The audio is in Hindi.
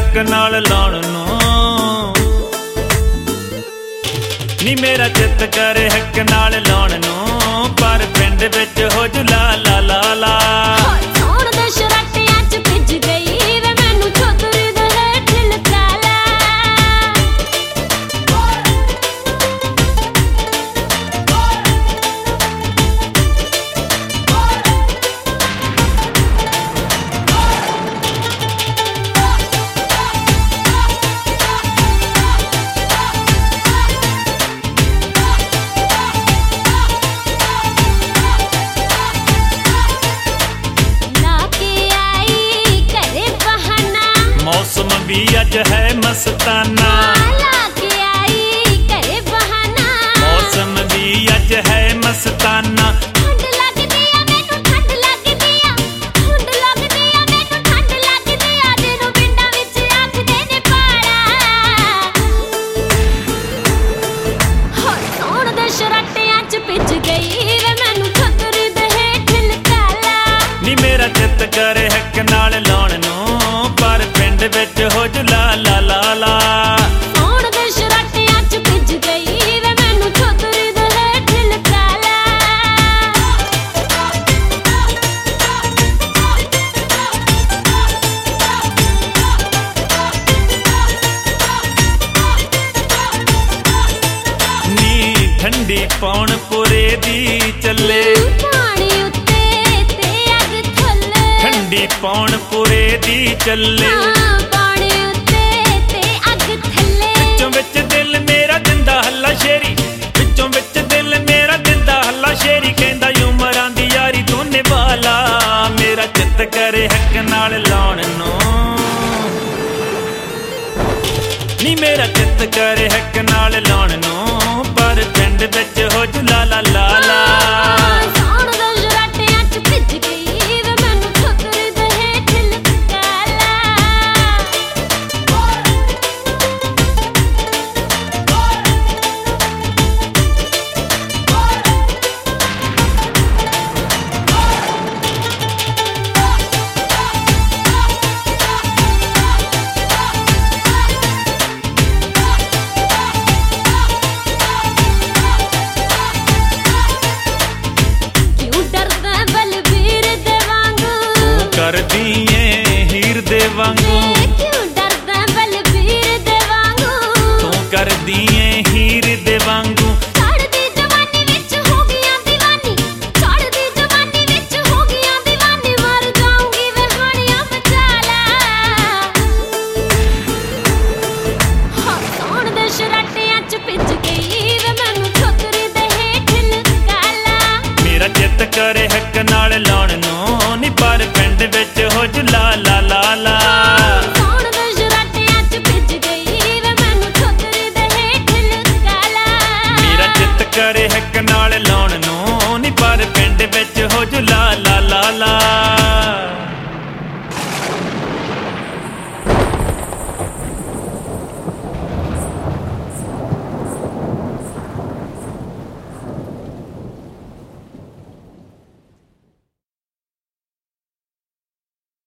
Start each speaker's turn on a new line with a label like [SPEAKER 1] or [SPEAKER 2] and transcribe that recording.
[SPEAKER 1] हक नाल लाउण नूं नी मेरा चित करे हक नाल लाउण नूं पर पिंड विच हो जू ला ला ला ला मौसम भी अज है मस्ताना
[SPEAKER 2] लाके आई करे बहाना
[SPEAKER 1] मौसम भी अज है मस्ताना
[SPEAKER 2] ठंड लगदी आ मैनू ठंड लगदी आ ठंड लगदी आ मैनू ठंड लगदी आ जेनू पिंडां विच आखदे ने पाड़ा हो सौण दे शराटियां च पिज गई वे मैनू छतरी दे हेठ लकाला
[SPEAKER 1] नी मेरा चित करे हक नाल लाउण नूं पर पिंड विच हो जू ला ला ला ला
[SPEAKER 2] सौण दे शराटियां च पिज गई वे मैनू छतरी दे हेठ लकाला
[SPEAKER 1] नी ठंडी पौण पुरे दी चले
[SPEAKER 2] पानी उत्ते ते अग थल्ले
[SPEAKER 1] ठंडी पौण पुरे दी चले
[SPEAKER 2] पानी उत्ते ते अग थल्ले
[SPEAKER 1] विचों विच दिल मेरा दिंदा हल्ला शेरी विचों विच दिल मेरा दिंदा हल्ला शेरी कहंदा उमरां दी यारी तू निभाला मेरा चित करे हक नाल लाउण नूं नी मेरा चित करे हक नाल लाउण नूं पर पिंड विच हो जू ला ला ला ला
[SPEAKER 2] सौण दे शराटियां च पिज गई वे मैनू छतरी दे हेठ लकाला क्यों डरदा बलबीर दे वांगू
[SPEAKER 1] करदी ऐ हीर दे वांगू
[SPEAKER 2] क्यों डरदा बलबीर दे वांगू
[SPEAKER 1] तू करदी ऐ हीर दे वांगू
[SPEAKER 2] चढ़दी जवानी विच हो गईयां दीवानी चढ़दी जवानी विच हो गईयां दीवानी मर जाऊंगी वे हानियां बचाला हाँ सौण दे शराटियां च पिज गई वे मैनू छतरी दे हेठ लकाला
[SPEAKER 1] मेरा चित करे हक नाल लाउण नूं नी पर पिंड विच हो जू ला ला ला ला
[SPEAKER 2] सौण दे शराटियां च पिज गई वे मैनू छतरी दे हेठ लकाला
[SPEAKER 1] मेरा चित करे हक नाल लाउण नूं नी पर पिंड विच हो जू ला ला ला ला